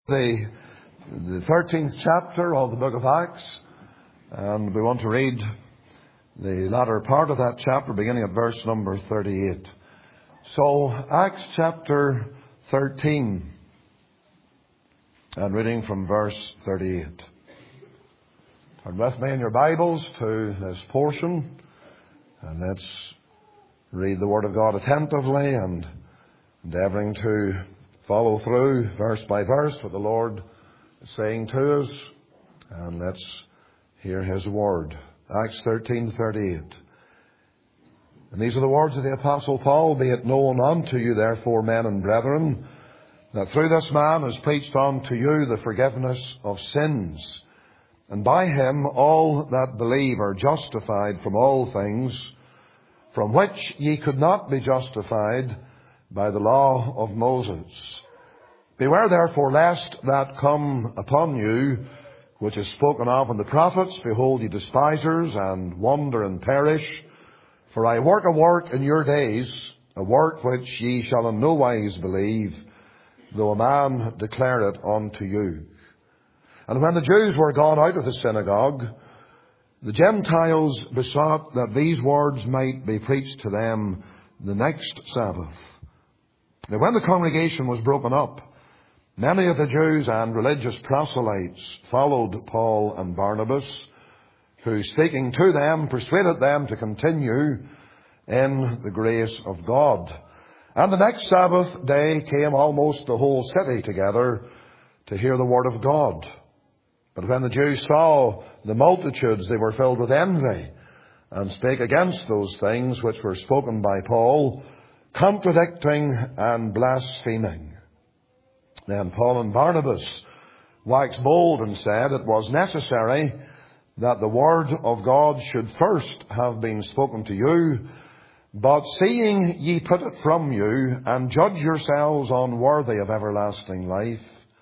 The 13th chapter of the book of Acts, and we want to read the latter part of that chapter beginning at verse number 38. So, Acts chapter 13 and reading from verse 38. Turn with me in your Bibles to this portion, and let's read the Word of God attentively and endeavouring to follow through verse by verse what the Lord is saying to us, and let's hear His Word. Acts 13:38. And these are the words of the Apostle Paul: Be it known unto you, therefore, men and brethren, that through this man is preached unto you the forgiveness of sins. And by him all that believe are justified from all things, from which ye could not be justified by the law of Moses. Beware therefore lest that come upon you, which is spoken of in the prophets, Behold, ye despisers, and wonder and perish. For I work a work in your days, a work which ye shall in no wise believe, though a man declare it unto you. And when the Jews were gone out of the synagogue, the Gentiles besought that these words might be preached to them the next Sabbath. Now when the congregation was broken up, many of the Jews and religious proselytes followed Paul and Barnabas, who, speaking to them, persuaded them to continue in the grace of God. And the next Sabbath day came almost the whole city together to hear the word of God. But when the Jews saw the multitudes, they were filled with envy, and spake against those things which were spoken by Paul, contradicting and blaspheming. Then Paul and Barnabas waxed bold and said it was necessary that the word of God should first have been spoken to you, but seeing ye put it from you, and judge yourselves unworthy of everlasting life,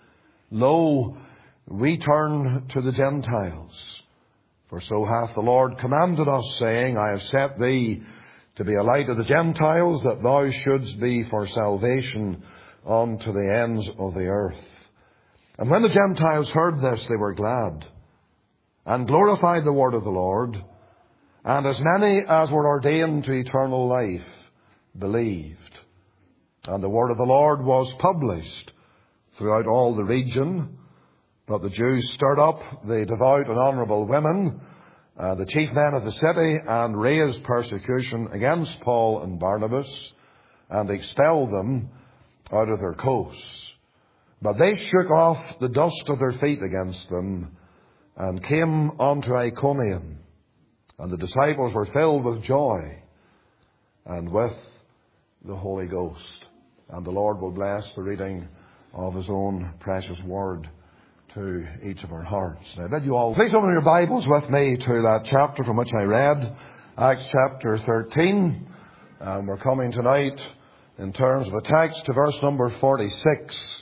lo, we turn to the Gentiles. For so hath the Lord commanded us, saying, I have set thee to be a light of the Gentiles, that thou shouldst be for salvation unto the ends of the earth. And when the Gentiles heard this, they were glad, and glorified the word of the Lord. And as many as were ordained to eternal life believed. And the word of the Lord was published throughout all the region. But the Jews stirred up the devout and honourable women, the chief men of the city, and raised persecution against Paul and Barnabas, and expelled them out of their coasts. But they shook off the dust of their feet against them, and came unto Iconium. And the disciples were filled with joy and with the Holy Ghost. And the Lord will bless the reading of His own precious word to each of our hearts. Now, I bid you all please open your Bibles with me to that chapter from which I read, Acts chapter 13. And we're coming tonight, in terms of a text, to verse number 46.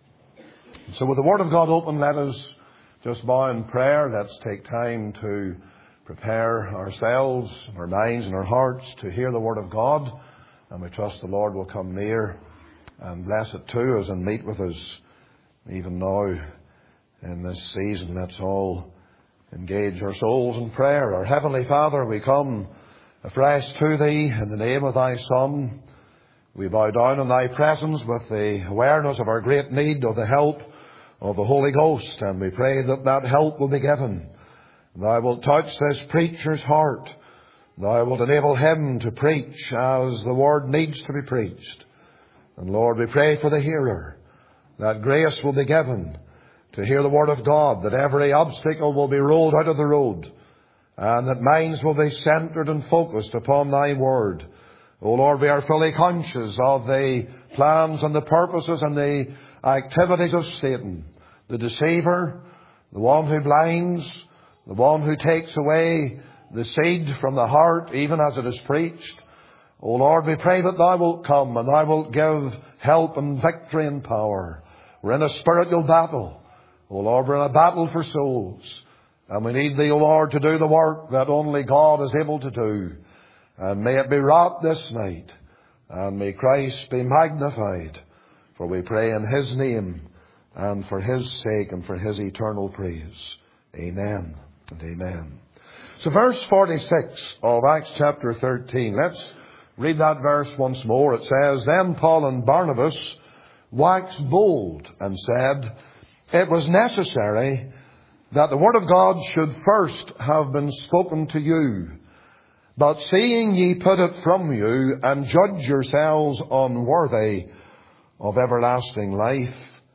So with the Word of God open, let us just bow in prayer. Let's take time to prepare ourselves, our minds and our hearts to hear the Word of God. And we trust the Lord will come near and bless it to us and meet with us even now in this season. Let's all engage our souls in prayer. Our Heavenly Father, we come afresh to Thee in the name of Thy Son. We bow down in Thy presence with the awareness of our great need of the help of the Holy Ghost, and we pray that that help will be given. Thou wilt touch this preacher's heart. Thou wilt enable him to preach as the Word needs to be preached. And Lord, we pray for the hearer, that grace will be given to hear the Word of God, that every obstacle will be rolled out of the road, and that minds will be centred and focused upon Thy Word. O Lord, we are fully conscious of the plans and the purposes and the activities of Satan, the deceiver, the one who blinds, the one who takes away the seed from the heart, even as it is preached. O Lord, we pray that Thou wilt come and Thou wilt give help and victory and power. We're in a spiritual battle. O Lord, we're in a battle for souls. And we need Thee, O Lord, to do the work that only God is able to do. And may it be wrought this night. And may Christ be magnified. For we pray in His name. and for His sake and for His eternal praise. Amen and amen. So verse 46 of Acts chapter 13. Let's read that verse once more. It says, Then Paul and Barnabas waxed bold and said, It was necessary that the word of God should first have been spoken to you. But seeing ye put it from you, and judge yourselves unworthy of everlasting life,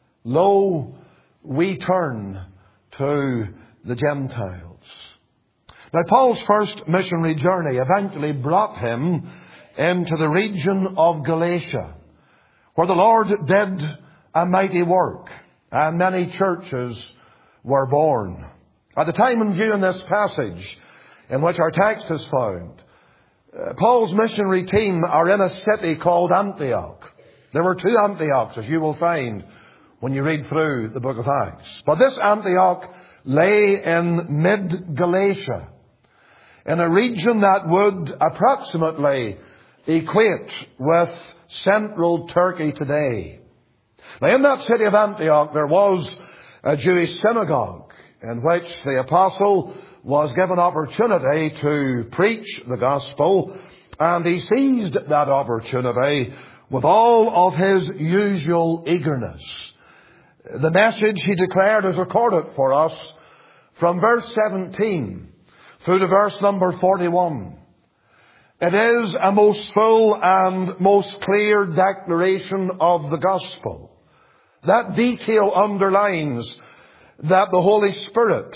lo, we turn to the Gentiles. Now, Paul's first missionary journey eventually brought him into the region of Galatia, where the Lord did a mighty work, and many churches were born. At the time and view in this passage, in which our text is found, Paul's missionary team are in a city called Antioch. There were two Antiochs, as you will find when you read through the book of Acts. But this Antioch lay in mid-Galatia, in a region that would approximately equate with central Turkey today. Now, in that city of Antioch, there was a Jewish synagogue in which the apostle was given opportunity to preach the gospel, and he seized that opportunity with all of his usual eagerness. The message, he declared, is recorded for us from verse 17 through to verse number 41. It is a most full and most clear declaration of the gospel. That detail underlines that the Holy Spirit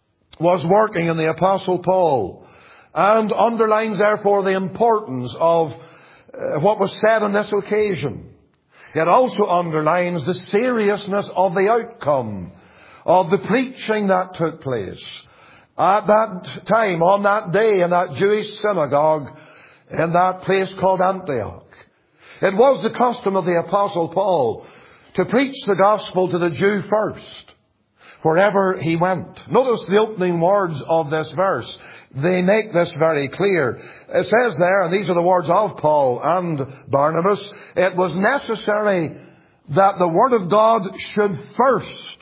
was working in the Apostle Paul, and underlines therefore the importance of what was said on this occasion. It also underlines the seriousness of the outcome of the preaching that took place at that time, on that day, in that Jewish synagogue in that place called Antioch. It was the custom of the Apostle Paul to preach the gospel to the Jew first, wherever he went. Notice the opening words of this verse. They make this very clear. It says there, and these are the words of Paul and Barnabas, it was necessary that the word of God should first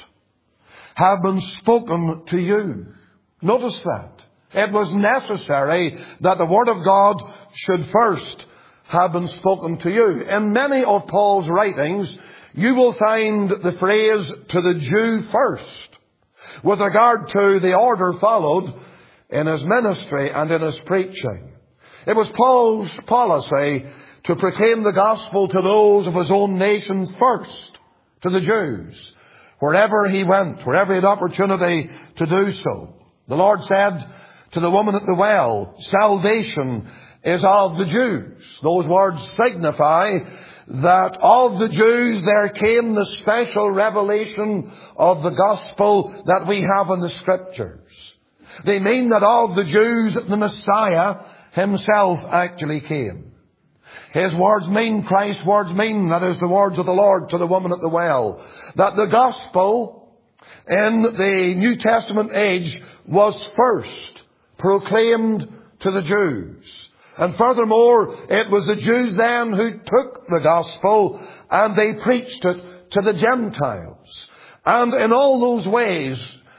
have been spoken to you. Notice that. It was necessary that the word of God should first have been spoken to you. In many of Paul's writings, you will find the phrase, to the Jew first, with regard to the order followed in his ministry and in his preaching. It was Paul's policy to proclaim the gospel to those of his own nation first, to the Jews, wherever he went, wherever he had opportunity to do so. The Lord said to the woman at the well, salvation is of the Jews. Those words signify that of the Jews there came the special revelation of the gospel that we have in the Scriptures. They mean that of the Jews the Messiah himself actually came. His words mean, Christ's words mean, that is the words of the Lord to the woman at the well, that the gospel in the New Testament age was first proclaimed to the Jews. And furthermore, it was the Jews then who took the gospel and they preached it to the Gentiles. And in all those ways,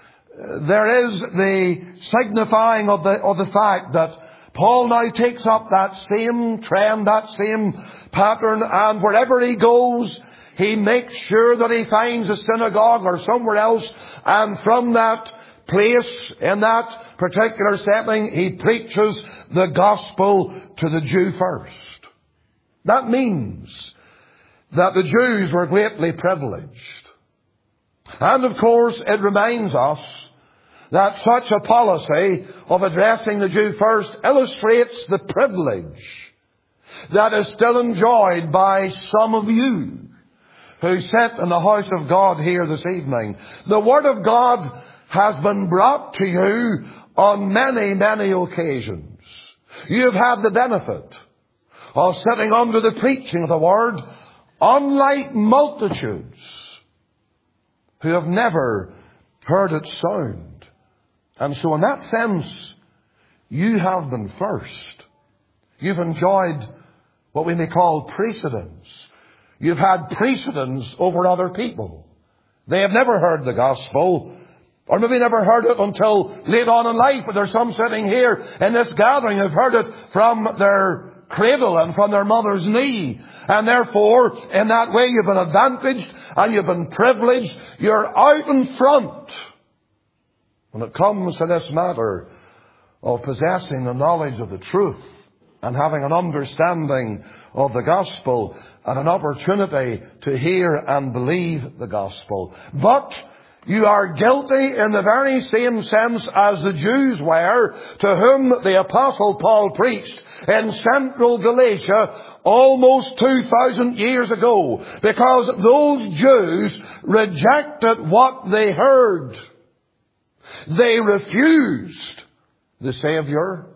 there is the signifying of the fact that Paul now takes up that same trend, that same pattern, and wherever he goes, he makes sure that he finds a synagogue or somewhere else, and from that place, in that particular setting, he preaches the gospel to the Jew first. That means that the Jews were greatly privileged. And of course, it reminds us that such a policy of addressing the Jew first illustrates the privilege that is still enjoyed by some of you who sit in the house of God here this evening. The Word of God has been brought to you on many, many occasions. You have had the benefit of sitting under the preaching of the Word, unlike multitudes who have never heard its sound. And so in that sense, you have been first. You've enjoyed what we may call precedence. You've had precedence over other people. They have never heard the gospel, or maybe never heard it until late on in life. But there's some sitting here in this gathering who have heard it from their cradle and from their mother's knee. And therefore, in that way, you've been advantaged and you've been privileged. You're out in front when it comes to this matter of possessing the knowledge of the truth and having an understanding of the gospel and an opportunity to hear and believe the gospel. But you are guilty in the very same sense as the Jews were, to whom the Apostle Paul preached in central Galatia almost 2,000 years ago, because those Jews rejected what they heard. They refused the Savior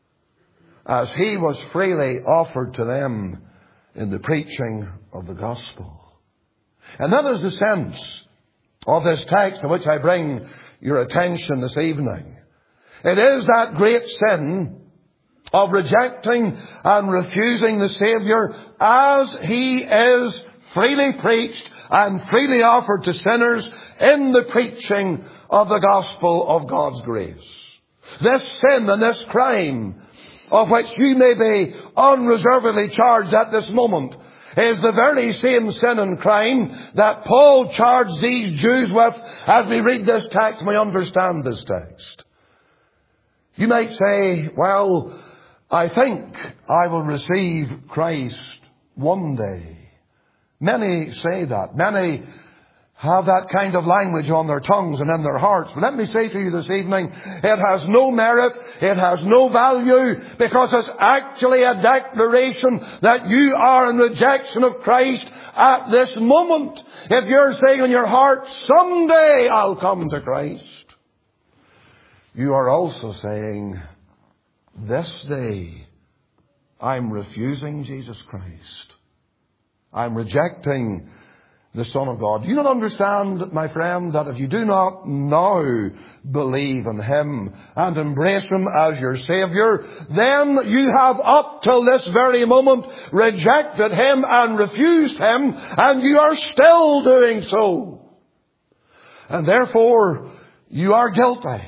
as He was freely offered to them in the preaching of the gospel. And that is the sense of this text to which I bring your attention this evening. It is that great sin of rejecting and refusing the Savior as He is freely preached and freely offered to sinners in the preaching of the gospel of God's grace. This sin and this crime of which you may be unreservedly charged at this moment is the very same sin and crime that Paul charged these Jews with. As we read this text, we understand this text. You might say, well, I think I will receive Christ one day. Many say that. Many have that kind of language on their tongues and in their hearts. But let me say to you this evening, it has no merit, it has no value, because it's actually a declaration that you are in rejection of Christ at this moment. If you're saying in your heart, someday I'll come to Christ, you are also saying, this day I'm refusing Jesus Christ. I'm rejecting the Son of God. Do you not understand, my friend, that if you do not now believe in Him and embrace Him as your Savior, then you have up till this very moment rejected Him and refused Him, and you are still doing so. And therefore, you are guilty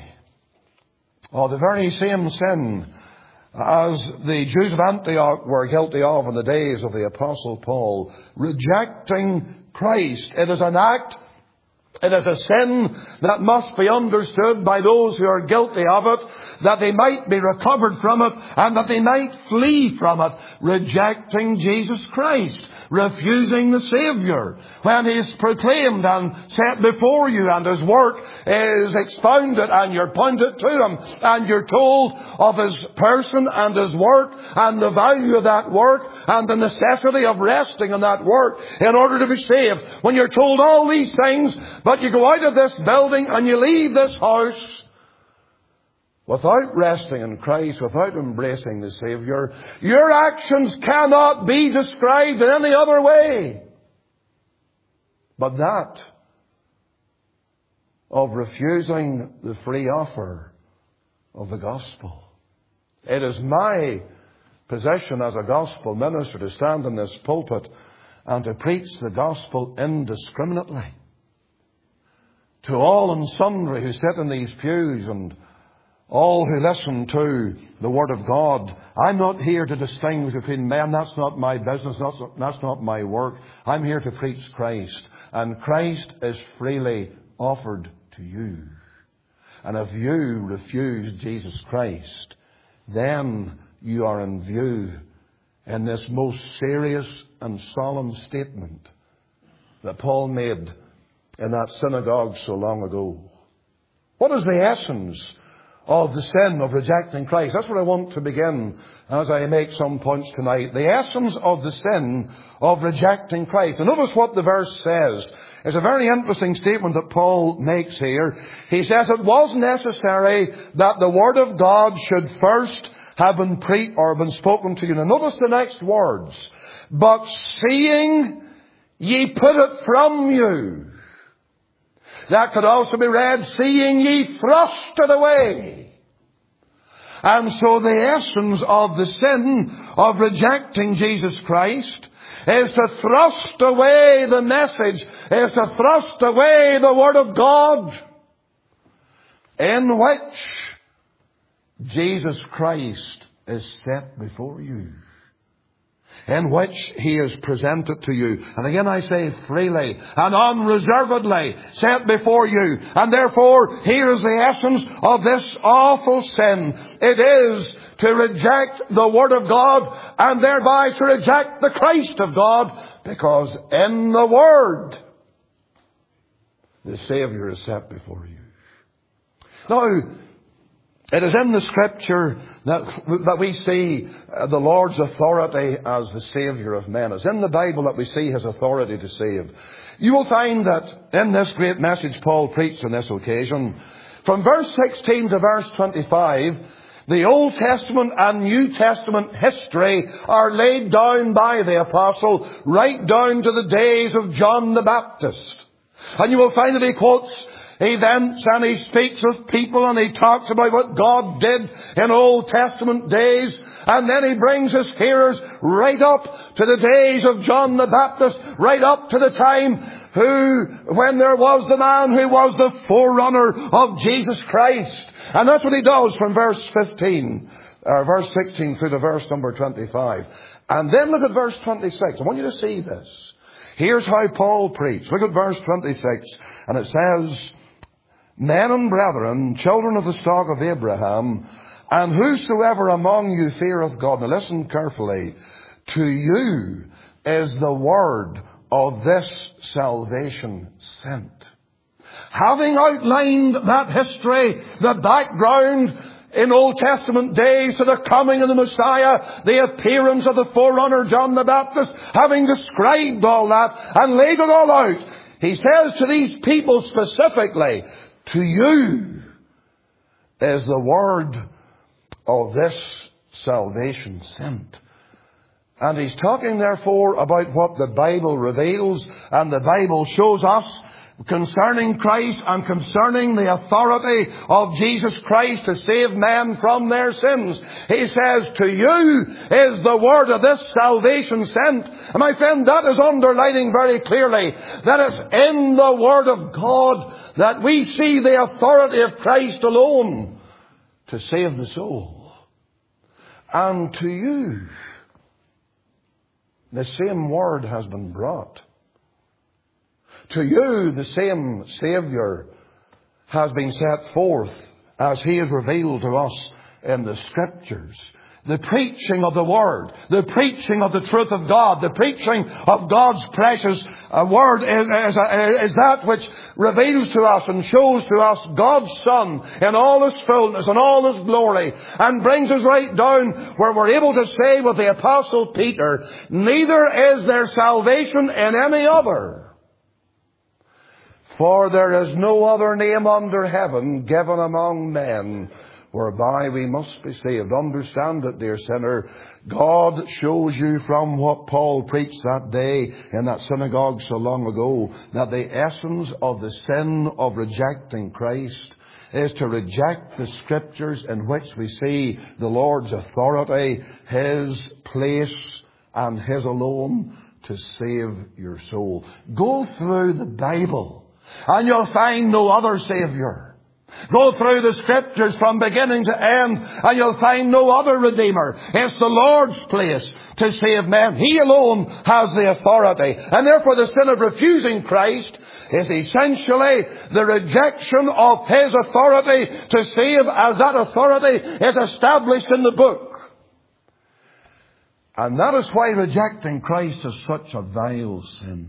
of the very same sin as the Jews of Antioch were guilty of in the days of the Apostle Paul, rejecting Christ. It is an act, it is a sin that must be understood by those who are guilty of it, that they might be recovered from it and that they might flee from it. Rejecting Jesus Christ, refusing the Savior when He is proclaimed and set before you and His work is expounded and you're pointed to Him and you're told of His person and His work and the value of that work and the necessity of resting in that work in order to be saved. When you're told all these things, but you go out of this building and you leave this house without resting in Christ, without embracing the Savior, your actions cannot be described in any other way but that of refusing the free offer of the gospel. It is my position as a gospel minister to stand in this pulpit and to preach the gospel indiscriminately to all and sundry who sit in these pews and all who listen to the Word of God. I'm not here to distinguish between men. That's not my business. That's not my work. I'm here to preach Christ. And Christ is freely offered to you. And if you refuse Jesus Christ, then you are in view in this most serious and solemn statement that Paul made in that synagogue so long ago. What is the essence of the sin of rejecting Christ? That's where I want to begin as I make some points tonight. The essence of the sin of rejecting Christ. And notice what the verse says. It's a very interesting statement that Paul makes here. He says it was necessary that the Word of God should first have been been spoken to you. Now notice the next words. But seeing ye put it from you. That could also be read, seeing ye thrust it away. And so the essence of the sin of rejecting Jesus Christ is to thrust away the message, is to thrust away the Word of God, in which Jesus Christ is set before you, in which He is presented to you. And again I say freely and unreservedly set before you. And therefore, here is the essence of this awful sin. It is to reject the Word of God, and thereby to reject the Christ of God, because in the Word the Saviour is set before you. Now, it is in the Scripture that we see the Lord's authority as the Saviour of men. It's in the Bible that we see His authority to save. You will find that in this great message Paul preached on this occasion, from verse 16 to verse 25, the Old Testament and New Testament history are laid down by the Apostle right down to the days of John the Baptist. And you will find that he quotes events and he speaks of people and he talks about what God did in Old Testament days. And then he brings his hearers right up to the days of John the Baptist, right up to the time when there was the man who was the forerunner of Jesus Christ. And that's what he does from verse 16 through to verse number 25. And then look at verse 26. I want you to see this. Here's how Paul preached. Look at verse 26. And it says, "Men and brethren, children of the stock of Abraham, and whosoever among you feareth God." Now listen carefully. "To you is the word of this salvation sent." Having outlined that history, the background in Old Testament days to the coming of the Messiah, the appearance of the forerunner John the Baptist, having described all that and laid it all out, he says to these people specifically, "To you is the word of this salvation sent." And he's talking therefore about what the Bible reveals and the Bible shows us concerning Christ and concerning the authority of Jesus Christ to save men from their sins. He says, "To you is the word of this salvation sent." And my friend, that is underlining very clearly that it's in the Word of God that we see the authority of Christ alone to save the soul. And to you, the same word has been brought. To you, the same Saviour has been set forth as He is revealed to us in the Scriptures. The preaching of the Word, the preaching of the truth of God, the preaching of God's precious Word is that which reveals to us and shows to us God's Son in all His fullness and all His glory, and brings us right down where we're able to say with the Apostle Peter, "Neither is there salvation in any other. For there is no other name under heaven given among men whereby we must be saved." Understand it, dear sinner. God shows you from what Paul preached that day in that synagogue so long ago, that the essence of the sin of rejecting Christ is to reject the Scriptures in which we see the Lord's authority, His place and His alone to save your soul. Go through the Bible and you'll find no other Saviour. Go through the Scriptures from beginning to end and you'll find no other Redeemer. It's the Lord's place to save men. He alone has the authority. And therefore the sin of refusing Christ is essentially the rejection of His authority to save, as that authority is established in the book. And that is why rejecting Christ is such a vile sin.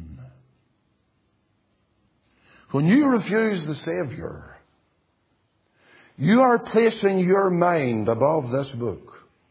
When you refuse the Saviour, you are placing your mind above this book.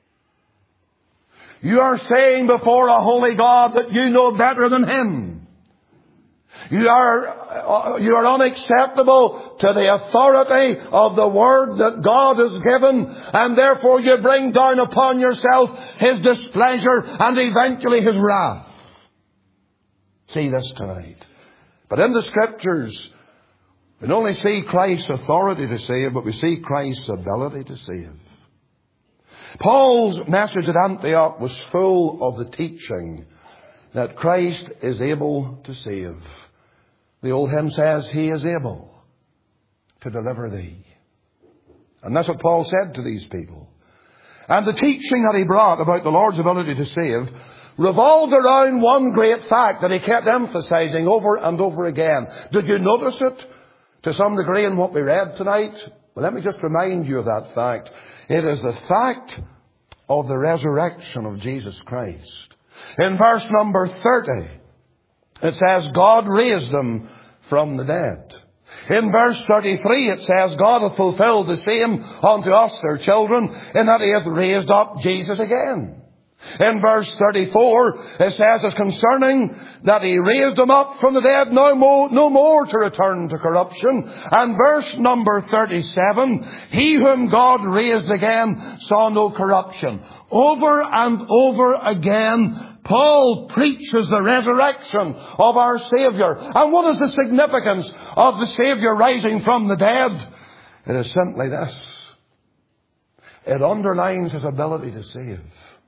You are saying before a holy God that you know better than Him. You are unacceptable to the authority of the Word that God has given, and therefore you bring down upon yourself His displeasure and eventually His wrath. See this tonight. But in the Scriptures, we don't only see Christ's authority to save, but we see Christ's ability to save. Paul's message at Antioch was full of the teaching that Christ is able to save. The old hymn says, He is able to deliver thee. And that's what Paul said to these people. And the teaching that he brought about the Lord's ability to save revolved around one great fact that he kept emphasizing over and over again. Did you notice it to some degree in what we read tonight? Well, let me just remind you of that fact. It is the fact of the resurrection of Jesus Christ. In verse number 30, it says, God raised them from the dead. In verse 33 it says, God hath fulfilled the same unto us, their children, in that He hath raised up Jesus again. In verse 34 it says, as concerning that He raised Him up from the dead, no more to return to corruption. And verse number 37, He whom God raised again saw no corruption. Over and over again, Paul preaches the resurrection of our Savior. And what is the significance of the Savior rising from the dead? It is simply this. It underlines His ability to save.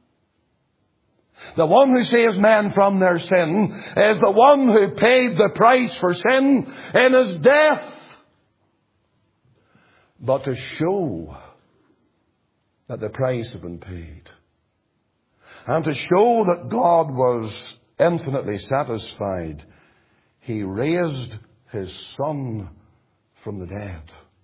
The one who saves men from their sin is the one who paid the price for sin in His death. But to show that the price had been paid, and to show that God was infinitely satisfied, He raised His Son from the dead.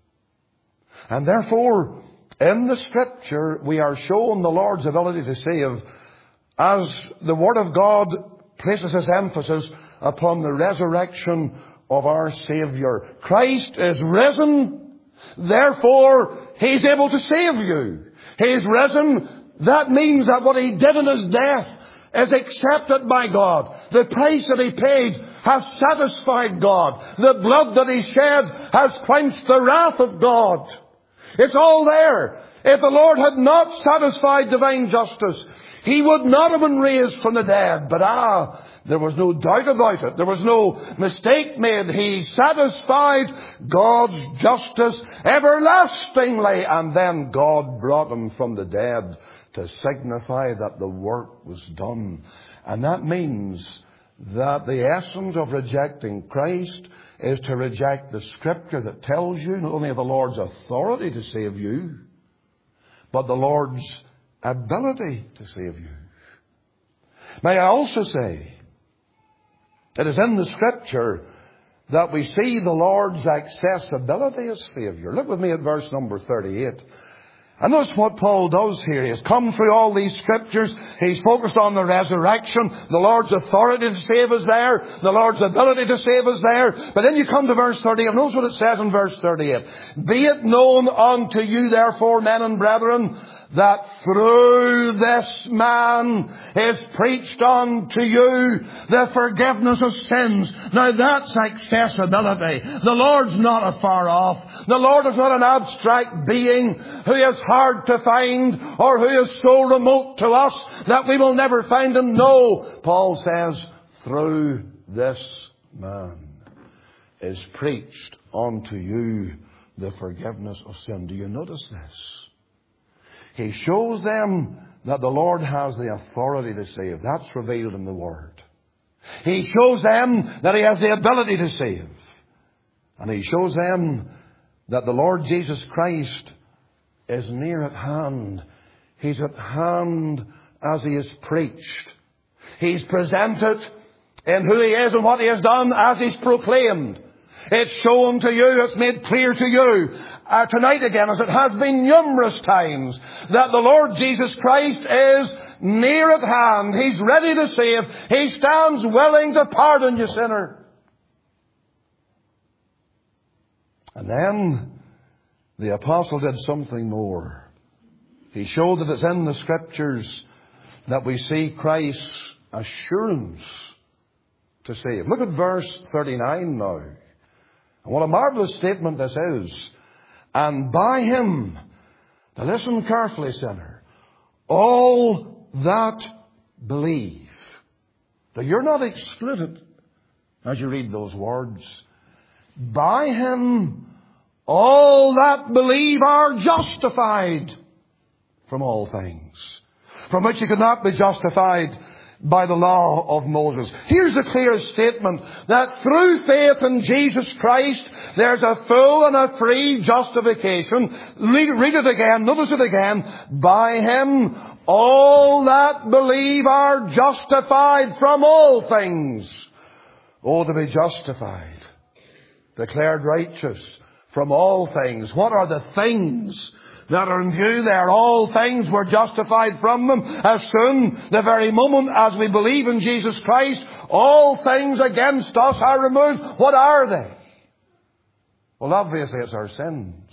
And therefore, in the Scripture, we are shown the Lord's ability to save as the Word of God places its emphasis upon the resurrection of our Savior. Christ is risen, therefore He's able to save you. He's risen. That means that what He did in His death is accepted by God. The price that He paid has satisfied God. The blood that He shed has quenched the wrath of God. It's all there. If the Lord had not satisfied divine justice, He would not have been raised from the dead. But there was no doubt about it. There was no mistake made. He satisfied God's justice everlastingly. And then God brought Him from the dead to signify that the work was done. And that means that the essence of rejecting Christ is to reject the Scripture that tells you not only of the Lord's authority to save you, but the Lord's ability to save you. May I also say, it is in the Scripture that we see the Lord's accessibility as Savior. Look with me at verse number 38. And notice what Paul does here. He has come through all these Scriptures. He's focused on the resurrection. The Lord's authority to save is there. The Lord's ability to save is there. But then you come to verse 38. And notice what it says in verse 38. Be it known unto you, therefore, men and brethren, that through this man is preached unto you the forgiveness of sins. Now that's accessibility. The Lord's not afar off. The Lord is not an abstract being who is hard to find or who is so remote to us that we will never find Him. No, Paul says, through this man is preached unto you the forgiveness of sin. Do you notice this? He shows them that the Lord has the authority to save. That's revealed in the Word. He shows them that He has the ability to save. And He shows them that the Lord Jesus Christ is near at hand. He's at hand as He is preached. He's presented in who He is and what He has done as He's proclaimed. It's shown to you, it's made clear to you tonight again, as it has been numerous times, that the Lord Jesus Christ is near at hand. He's ready to save. He stands willing to pardon you, sinner. And then the apostle did something more. He showed that it's in the Scriptures that we see Christ's assurance to save. Look at verse 39 now. And what a marvelous statement this is. And by Him, now listen carefully, sinner, all that believe. Now you're not excluded as you read those words. By Him, all that believe are justified from all things, from which you could not be justified by the law of Moses. Here's the clear statement that through faith in Jesus Christ, there's a full and a free justification. Read it again, notice it again. By Him, all that believe are justified from all things. Oh, to be justified, declared righteous from all things. What are the things that are in view there? All things were justified from them. As soon, the very moment as we believe in Jesus Christ, all things against us are removed. What are they? Well, obviously it's our sins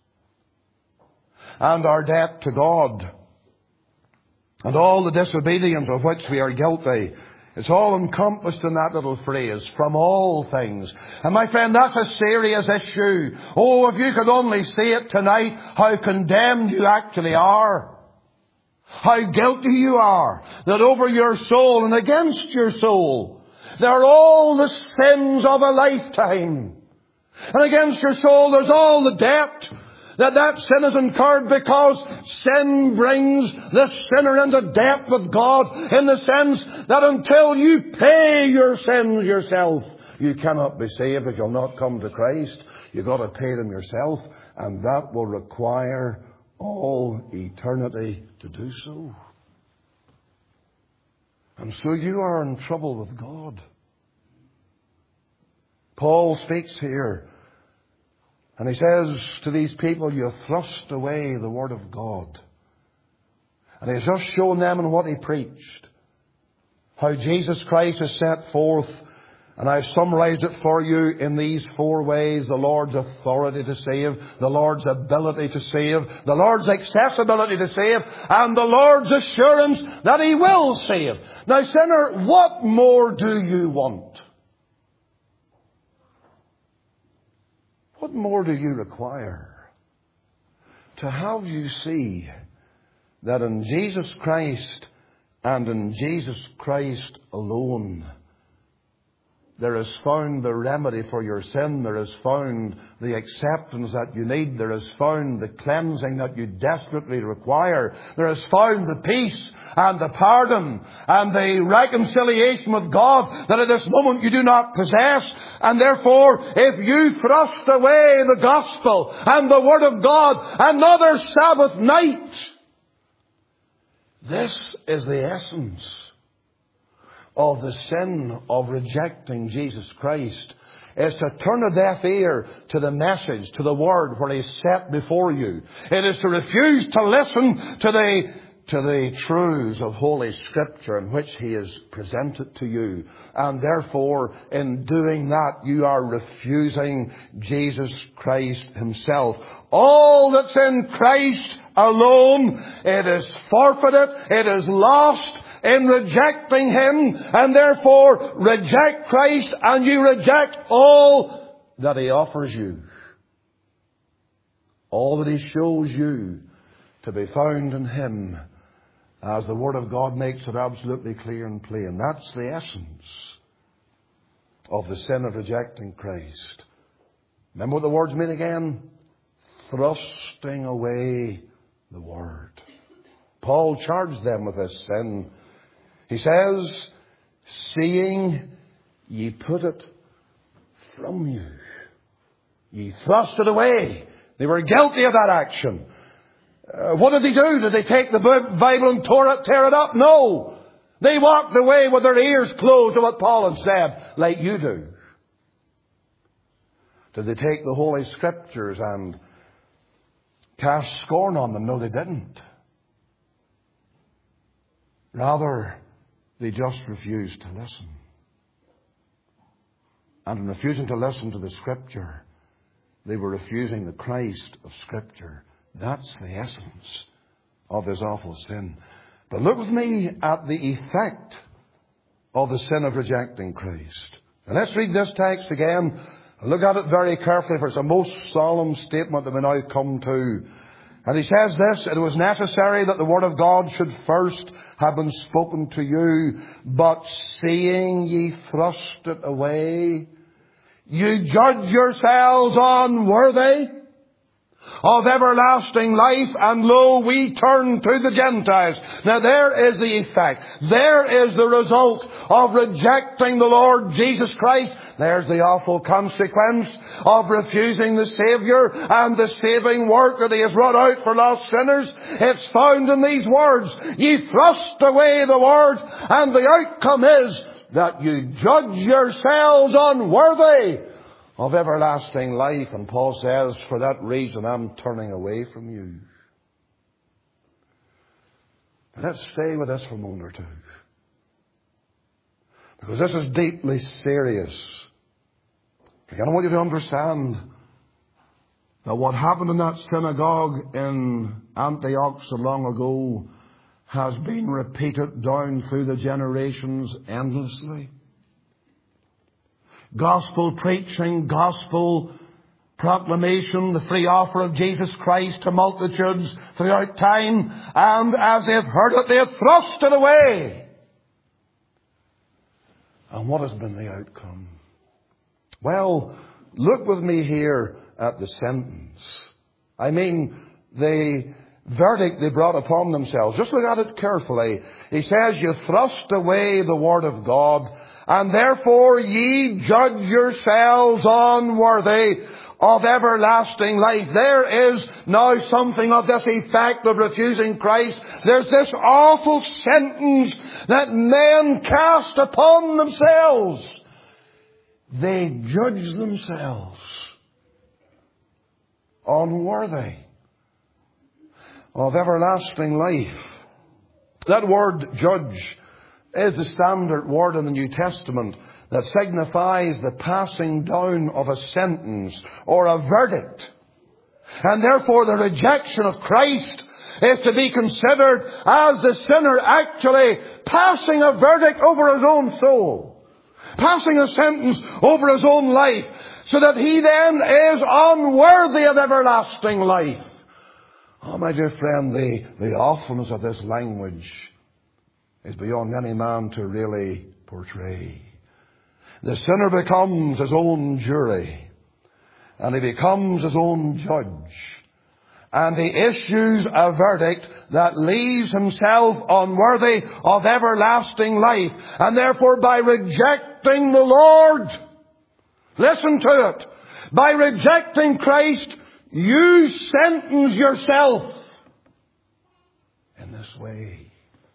and our debt to God and all the disobedience of which we are guilty. It's all encompassed in that little phrase, from all things. And my friend, that's a serious issue. Oh, if you could only see it tonight, how condemned you actually are. How guilty you are. That over your soul and against your soul, there are all the sins of a lifetime. And against your soul, there's all the debt that sin is incurred, because sin brings the sinner into debt with God, in the sense that until you pay your sins yourself, you cannot be saved. If you'll not come to Christ, you've got to pay them yourself, and that will require all eternity to do so. And so you are in trouble with God. Paul speaks here, and he says to these people, you have thrust away the Word of God. And he's just shown them in what he preached how Jesus Christ is set forth. And I've summarized it for you in these 4 ways: the Lord's authority to save, the Lord's ability to save, the Lord's accessibility to save, and the Lord's assurance that He will save. Now, sinner, what more do you want? What more do you require to have you see that in Jesus Christ and in Jesus Christ alone, there is found the remedy for your sin. There is found the acceptance that you need. There is found the cleansing that you desperately require. There is found the peace and the pardon and the reconciliation with God that at this moment you do not possess. And therefore, if you thrust away the gospel and the Word of God another Sabbath night, this is the essence of the sin of rejecting Jesus Christ, is to turn a deaf ear to the message, to the Word where He's set before you. It is to refuse to listen to the truths of Holy Scripture in which He is presented to you. And therefore, in doing that, you are refusing Jesus Christ Himself. All that's in Christ alone, it is forfeited, it is lost in rejecting Him, and therefore reject Christ and you reject all that He offers you. All that He shows you to be found in Him, as the Word of God makes it absolutely clear and plain. That's the essence of the sin of rejecting Christ. Remember what the words mean again? Thrusting away the Word. Paul charged them with this sin. He says, seeing ye put it from you. Ye thrust it away. They were guilty of that action. What did they do? Did they take the Bible and tear it up? No. They walked away with their ears closed to what Paul had said, like you do. Did they take the Holy Scriptures and cast scorn on them? No, they didn't. Rather, they just refused to listen. And in refusing to listen to the Scripture, they were refusing the Christ of Scripture. That's the essence of this awful sin. But look with me at the effect of the sin of rejecting Christ. And let's read this text again. Look at it very carefully, for it's a most solemn statement that we now come to. And he says this: it was necessary that the Word of God should first have been spoken to you, but seeing ye thrust it away, you judge yourselves unworthy of everlasting life, and lo, we turn to the Gentiles. Now there is the effect. There is the result of rejecting the Lord Jesus Christ. There's the awful consequence of refusing the Savior and the saving work that He has wrought out for lost sinners. It's found in these words. Ye thrust away the Word, and the outcome is that you judge yourselves unworthy of everlasting life. And Paul says, for that reason I'm turning away from you. But let's stay with this for a moment or two, because this is deeply serious. Again, I want you to understand that what happened in that synagogue in Antioch so long ago has been repeated down through the generations endlessly. Gospel preaching, gospel proclamation, the free offer of Jesus Christ to multitudes throughout time, and as they've heard it, they've thrust it away. And what has been the outcome? Well, look with me here at the sentence. I mean, the verdict they brought upon themselves. Just look at it carefully. He says, you thrust away the Word of God, and therefore ye judge yourselves unworthy of everlasting life. There is now something of this effect of refusing Christ. There's this awful sentence that men cast upon themselves. They judge themselves unworthy of everlasting life. That word judge is the standard word in the New Testament that signifies the passing down of a sentence or a verdict. And therefore the rejection of Christ is to be considered as the sinner actually passing a verdict over his own soul, passing a sentence over his own life, so that he then is unworthy of everlasting life. Oh, my dear friend, the awfulness of this language is beyond any man to really portray. The sinner becomes his own jury, and he becomes his own judge, and he issues a verdict that leaves himself unworthy of everlasting life. And therefore, by rejecting the Lord, listen to it, by rejecting Christ, you sentence yourself in this way.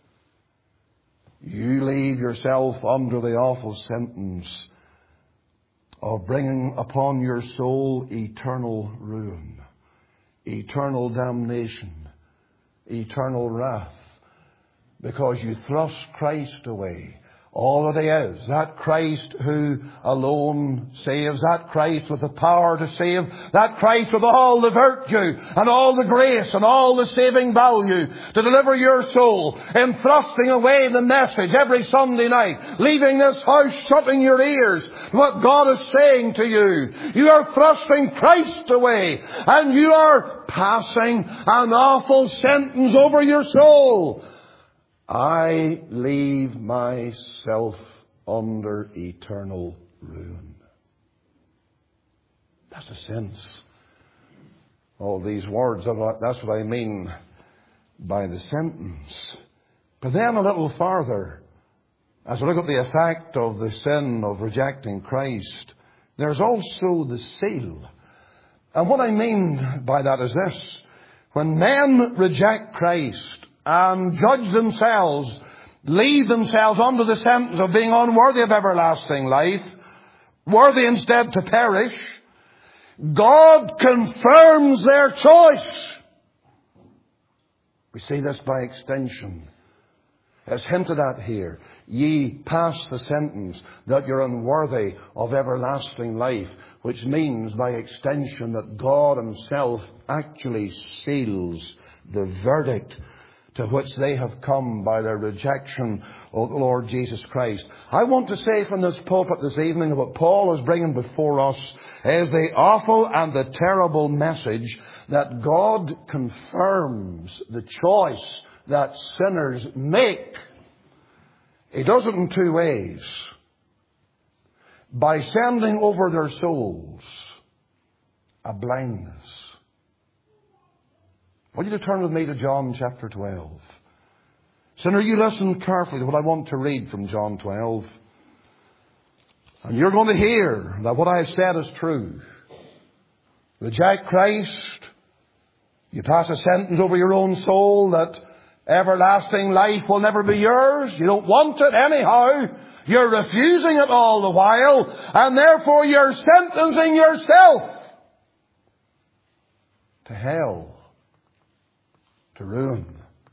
You leave yourself under the awful sentence of bringing upon your soul eternal ruin, eternal damnation, eternal wrath, because you thrust Christ away. All that He is, that Christ who alone saves, that Christ with the power to save, that Christ with all the virtue and all the grace and all the saving value to deliver your soul, in thrusting away the message every Sunday night, leaving this house shutting your ears to what God is saying to you. You are thrusting Christ away, and you are passing an awful sentence over your soul. I leave myself under eternal ruin. That's the sense of these words. That's what I mean by the sentence. But then a little farther, as we look at the effect of the sin of rejecting Christ, there's also the seal. And what I mean by that is this. When men reject Christ and judge themselves, leave themselves under the sentence of being unworthy of everlasting life, worthy instead to perish, God confirms their choice. We see this by extension. As hinted at here, ye pass the sentence that you're unworthy of everlasting life, which means by extension that God Himself actually seals the verdict to which they have come by their rejection of the Lord Jesus Christ. I want to say from this pulpit this evening that what Paul is bringing before us is the awful and the terrible message that God confirms the choice that sinners make. He does it in two ways. By sending over their souls a blindness I want you to turn with me to John chapter 12. Sinner, you listen carefully to what I want to read from John 12. And you're going to hear that what I have said is true. Reject Christ. You pass a sentence over your own soul that everlasting life will never be yours. You don't want it anyhow. You're refusing it all the while. And therefore you're sentencing yourself to hell, to ruin.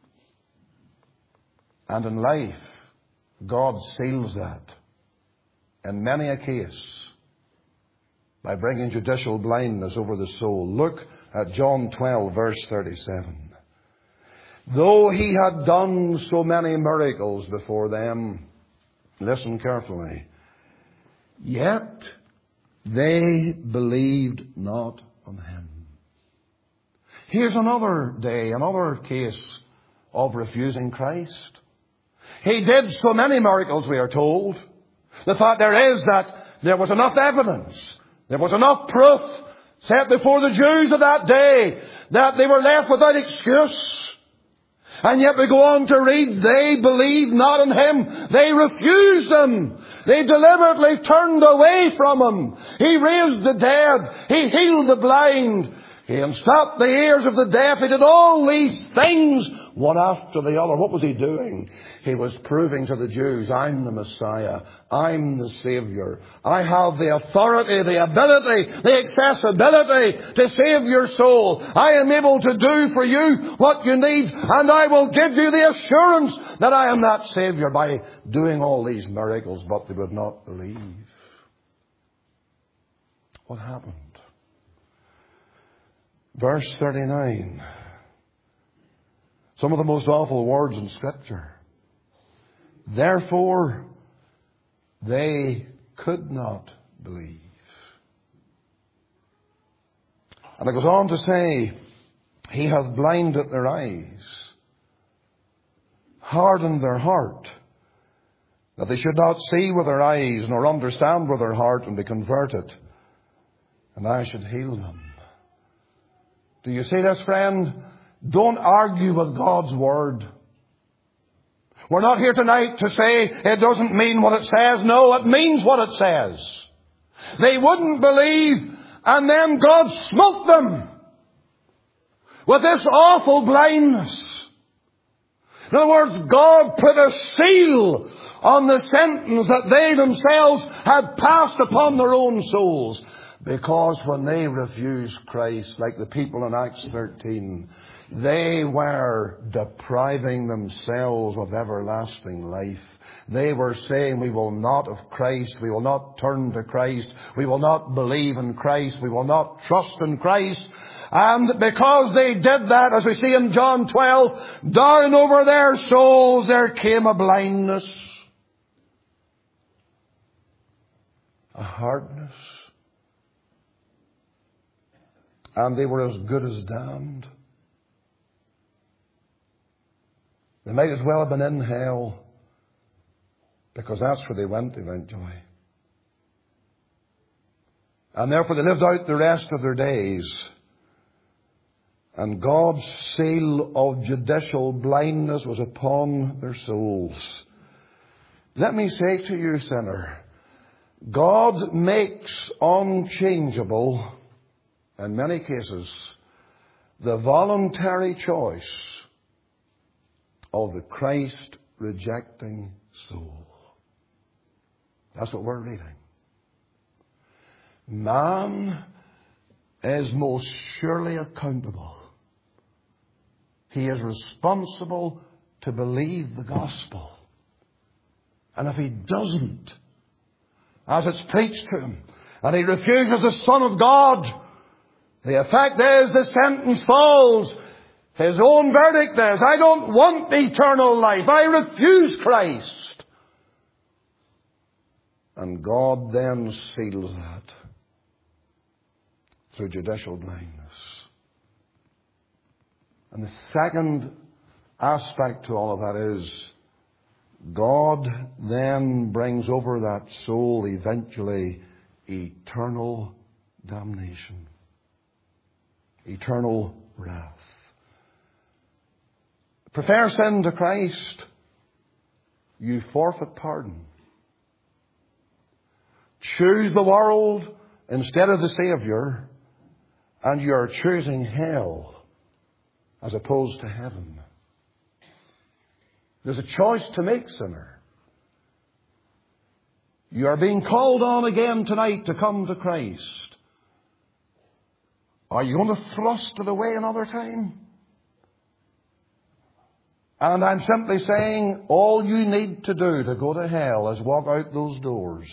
And in life, God seals that in many a case by bringing judicial blindness over the soul. Look at John 12, verse 37. Though he had done so many miracles before them, listen carefully, yet they believed not on him. Here's another day, another case of refusing Christ. He did so many miracles, we are told. The fact there is that there was enough evidence, there was enough proof set before the Jews of that day that they were left without excuse. And yet we go on to read, they believed not in him. They refused him. They deliberately turned away from him. He raised the dead. He healed the blind. He unstopped the ears of the deaf. He did all these things, one after the other. What was he doing? He was proving to the Jews, I'm the Messiah. I'm the Savior. I have the authority, the ability, the accessibility to save your soul. I am able to do for you what you need, and I will give you the assurance that I am that Savior by doing all these miracles, but they would not believe. What happened? Verse 39. Some of the most awful words in Scripture. Therefore, they could not believe. And it goes on to say, he hath blinded their eyes, hardened their heart, that they should not see with their eyes, nor understand with their heart, and be converted, and I should heal them. Do you see this, friend? Don't argue with God's Word. We're not here tonight to say it doesn't mean what it says. No, it means what it says. They wouldn't believe, and then God smote them with this awful blindness. In other words, God put a seal on the sentence that they themselves had passed upon their own souls. Because when they refused Christ, like the people in Acts 13, they were depriving themselves of everlasting life. They were saying, we will not of Christ, we will not turn to Christ, we will not believe in Christ, we will not trust in Christ. And because they did that, as we see in John 12, down over their souls there came a blindness, a hardness. And they were as good as damned. They might as well have been in hell, because that's where they went eventually. And therefore they lived out the rest of their days. And God's seal of judicial blindness was upon their souls. Let me say to you, sinner, God makes unchangeable, in many cases, the voluntary choice of the Christ-rejecting soul. That's what we're reading. Man is most surely accountable. He is responsible to believe the gospel. And if he doesn't, as it's preached to him, and he refuses the Son of God, the effect is the sentence falls. His own verdict is, I don't want eternal life. I refuse Christ. And God then seals that through judicial blindness. And the second aspect to all of that is, God then brings over that soul eventually eternal damnation, eternal wrath. Prefer sin to Christ, you forfeit pardon. Choose the world instead of the Saviour, and you are choosing hell as opposed to heaven. There's a choice to make, sinner. You are being called on again tonight to come to Christ. Are you going to thrust it away another time? And I'm simply saying, all you need to do to go to hell is walk out those doors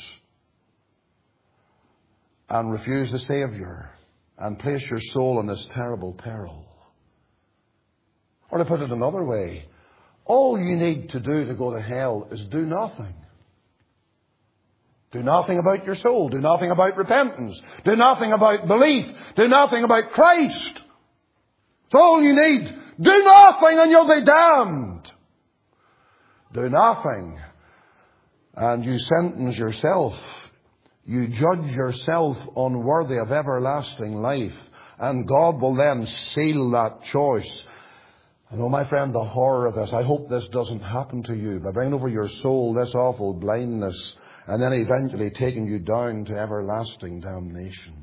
and refuse the Saviour and place your soul in this terrible peril. Or to put it another way, all you need to do to go to hell is do nothing. Do nothing about your soul. Do nothing about repentance. Do nothing about belief. Do nothing about Christ. It's all you need. Do nothing and you'll be damned. Do nothing and you sentence yourself. You judge yourself unworthy of everlasting life. And God will then seal that choice. I know, my friend, the horror of this. I hope this doesn't happen to you. By bringing over your soul this awful blindness and then eventually taking you down to everlasting damnation.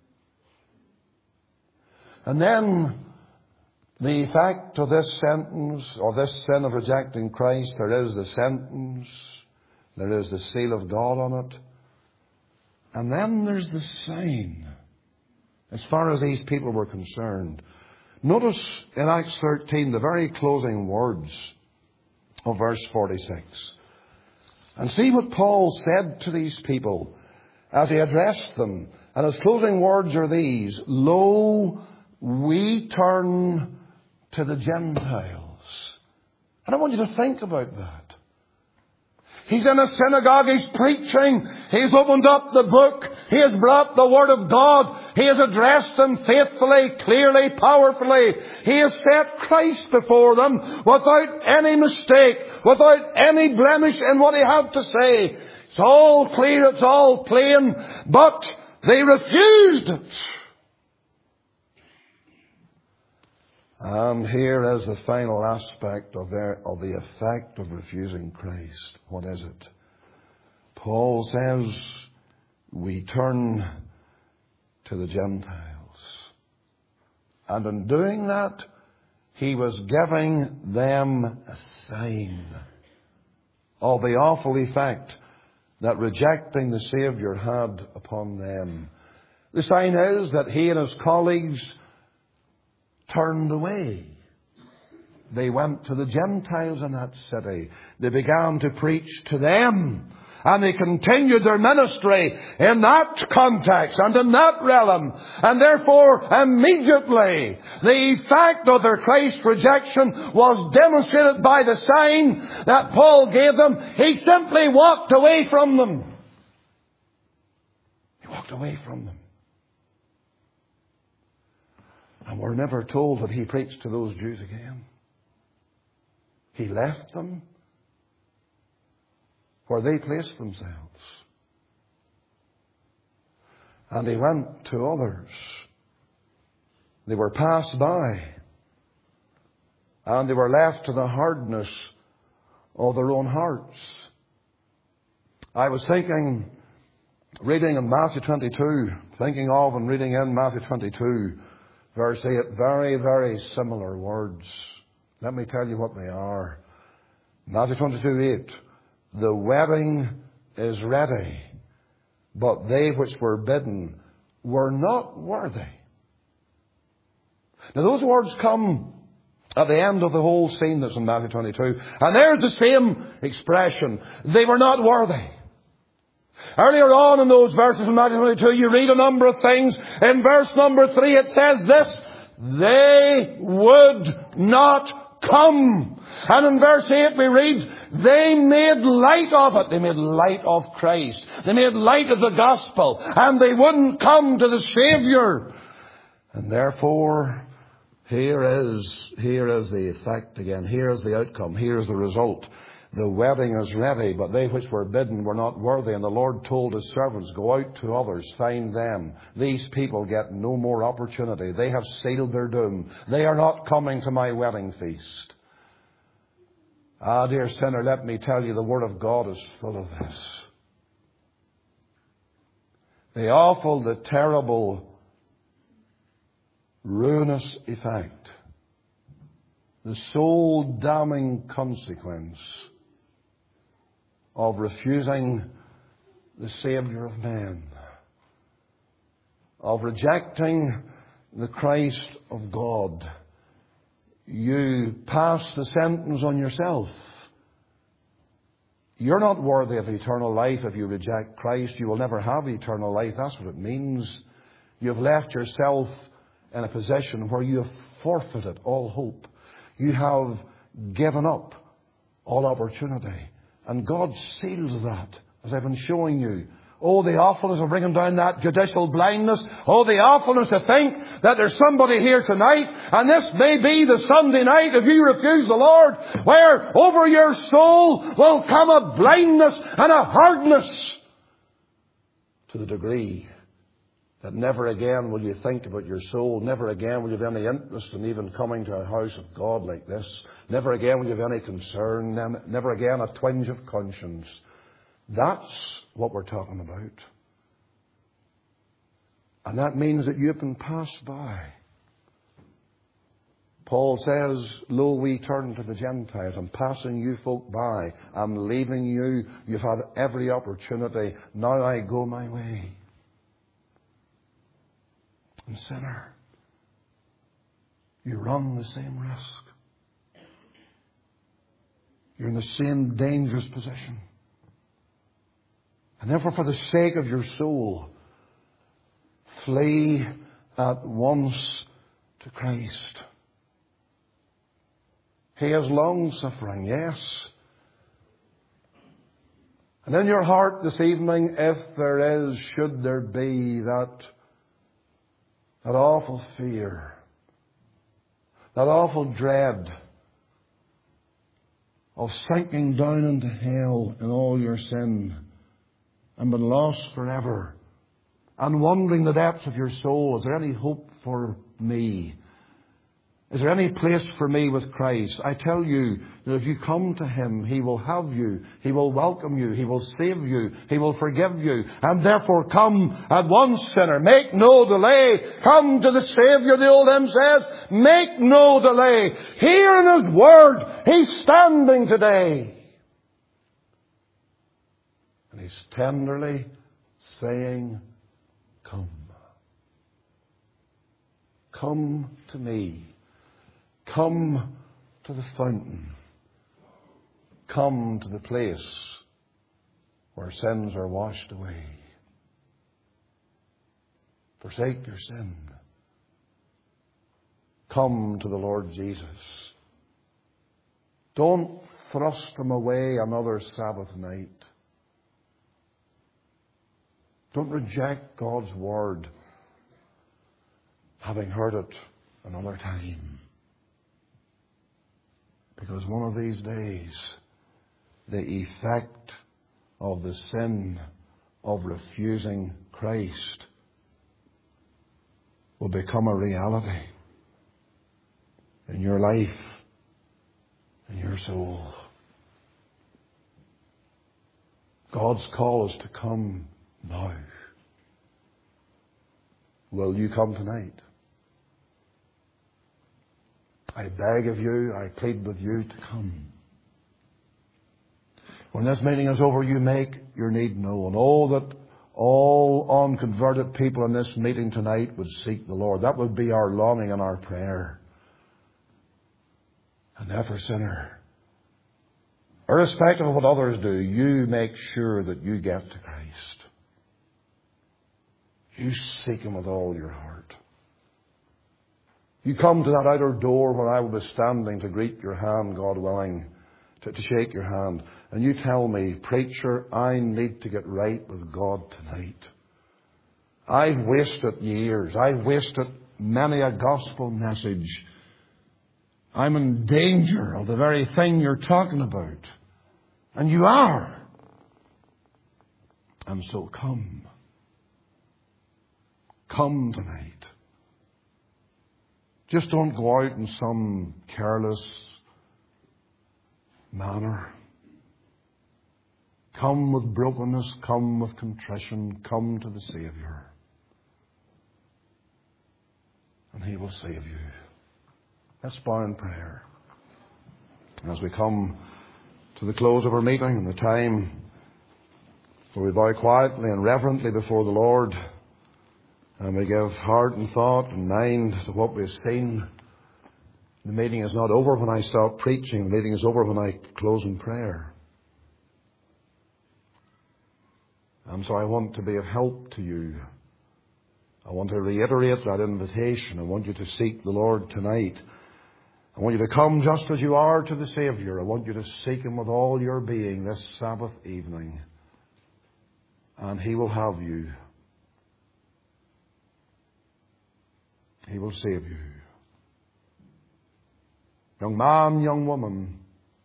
And then the effect of this sentence, or this sin of rejecting Christ, there is the sentence, there is the seal of God on it, and then there's the sign, as far as these people were concerned. Notice in Acts 13 the very closing words of verse 46. And see what Paul said to these people as he addressed them. And his closing words are these: Lo, we turn to the Gentiles. And I want you to think about that. He's in a synagogue, he's preaching, he's opened up the book, he has brought the Word of God, he has addressed them faithfully, clearly, powerfully. He has set Christ before them without any mistake, without any blemish in what he had to say. It's all clear, it's all plain, but they refused it. And here is the final aspect of the effect of refusing Christ. What is it? Paul says, we turn to the Gentiles. And in doing that, he was giving them a sign of the awful effect that rejecting the Saviour had upon them. The sign is that he and his colleagues turned away. They went to the Gentiles in that city. They began to preach to them. And they continued their ministry in that context and in that realm. And therefore, immediately, the effect of their Christ rejection was demonstrated by the sign that Paul gave them. He simply walked away from them. He walked away from them. And we're never told that he preached to those Jews again. He left them where they placed themselves. And he went to others. They were passed by. And they were left to the hardness of their own hearts. I was thinking, reading in Matthew 22, thinking of and reading in Matthew 22, Verse 8, very, very similar words. Let me tell you what they are. Matthew 22:8. The wedding is ready, but they which were bidden were not worthy. Now those words come at the end of the whole scene that's in Matthew 22. And there's the same expression. They were not worthy. Earlier on in those verses in Matthew 22, you read a number of things. In verse number 3, it says this: they would not come. And in verse 8 we read, they made light of it. They made light of Christ. They made light of the gospel. And they wouldn't come to the Saviour. And therefore, here is the effect again. Here is the outcome. Here is the result. The wedding is ready, but they which were bidden were not worthy. And the Lord told his servants, go out to others, find them. These people get no more opportunity. They have sealed their doom. They are not coming to my wedding feast. Ah, dear sinner, let me tell you, the Word of God is full of this. The awful, the terrible, ruinous effect, the soul-damning consequence of refusing the Saviour of men, of rejecting the Christ of God. You pass the sentence on yourself. You're not worthy of eternal life if you reject Christ. You will never have eternal life. That's what it means. You've left yourself in a position where you have forfeited all hope. You have given up all opportunity. And God seals that, as I've been showing you. Oh, the awfulness of bringing down that judicial blindness. Oh, the awfulness to think that there's somebody here tonight, and this may be the Sunday night if you refuse the Lord, where over your soul will come a blindness and a hardness to the degree that never again will you think about your soul. Never again will you have any interest in even coming to a house of God like this. Never again will you have any concern. Never again a twinge of conscience. That's what we're talking about. And that means that you have been passed by. Paul says, lo, we turn to the Gentiles. I'm passing you folk by. I'm leaving you. You've had every opportunity. Now I go my way. And sinner, you run the same risk. You're in the same dangerous position. And therefore, for the sake of your soul, flee at once to Christ. He is long-suffering, yes. And in your heart this evening, if there is, should there be that awful fear, that awful dread of sinking down into hell in all your sin, and been lost forever, and wondering the depths of your soul, is there any hope for me? Is there any place for me with Christ? I tell you that if you come to Him, He will have you. He will welcome you. He will save you. He will forgive you. And therefore come at once, sinner. Make no delay. Come to the Saviour, the old hymn says. Make no delay. Hear in His Word. He's standing today. And He's tenderly saying, come. Come to me. Come to the fountain. Come to the place where sins are washed away. Forsake your sin. Come to the Lord Jesus. Don't thrust Him away another Sabbath night. Don't reject God's Word, having heard it another time. Because one of these days, the effect of the sin of refusing Christ will become a reality in your life, in your soul. God's call is to come now. Will you come tonight? I beg of you, I plead with you to come. When this meeting is over, you make your need known. Oh, that all unconverted people in this meeting tonight would seek the Lord. That would be our longing and our prayer. And therefore, sinner, irrespective of what others do, you make sure that you get to Christ. You seek Him with all your heart. You come to that outer door where I will be standing to greet your hand, God willing, to shake your hand. And you tell me, preacher, I need to get right with God tonight. I've wasted years. I've wasted many a gospel message. I'm in danger of the very thing you're talking about. And you are. And so come. Come tonight. Just don't go out in some careless manner. Come with brokenness, come with contrition, come to the Saviour. And He will save you. Let's bow in prayer. As we come to the close of our meeting and the time where we bow quietly and reverently before the Lord, and we give heart and thought and mind to what we've seen. The meeting is not over when I stop preaching. The meeting is over when I close in prayer. And so I want to be of help to you. I want to reiterate that invitation. I want you to seek the Lord tonight. I want you to come just as you are to the Saviour. I want you to seek Him with all your being this Sabbath evening. And He will have you. He will save you. Young man, young woman,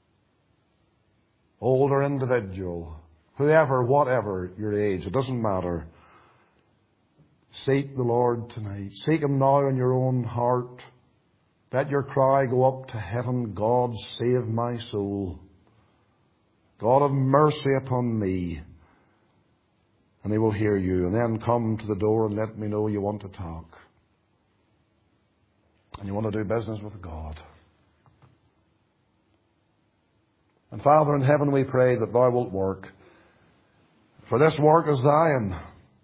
older individual, whoever, whatever your age, it doesn't matter. Seek the Lord tonight. Seek Him now in your own heart. Let your cry go up to heaven. God, save my soul. God, have mercy upon me. And He will hear you. And then come to the door and let me know you want to talk. And you want to do business with God. And Father in heaven, we pray that Thou wilt work. For this work is Thine.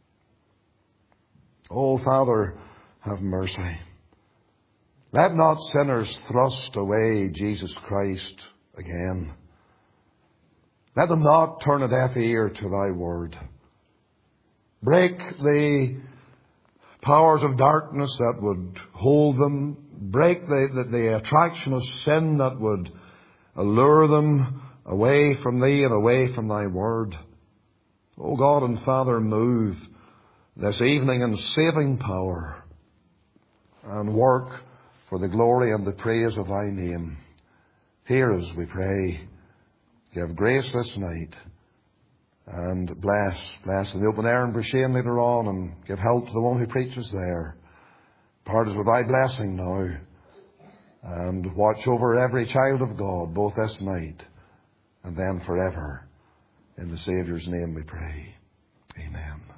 Oh, Father, have mercy. Let not sinners thrust away Jesus Christ again. Let them not turn a deaf ear to Thy word. Break the powers of darkness that would hold them. Break the attraction of sin that would allure them away from Thee and away from Thy word. Oh God and Father, move this evening in saving power and work for the glory and the praise of Thy name. Hear us, we pray. Give grace this night and bless in the open air in Brishain later on, and give help to the one who preaches there. Part us with Thy blessing now, and watch over every child of God, both this night and then forever. In the Saviour's name we pray. Amen.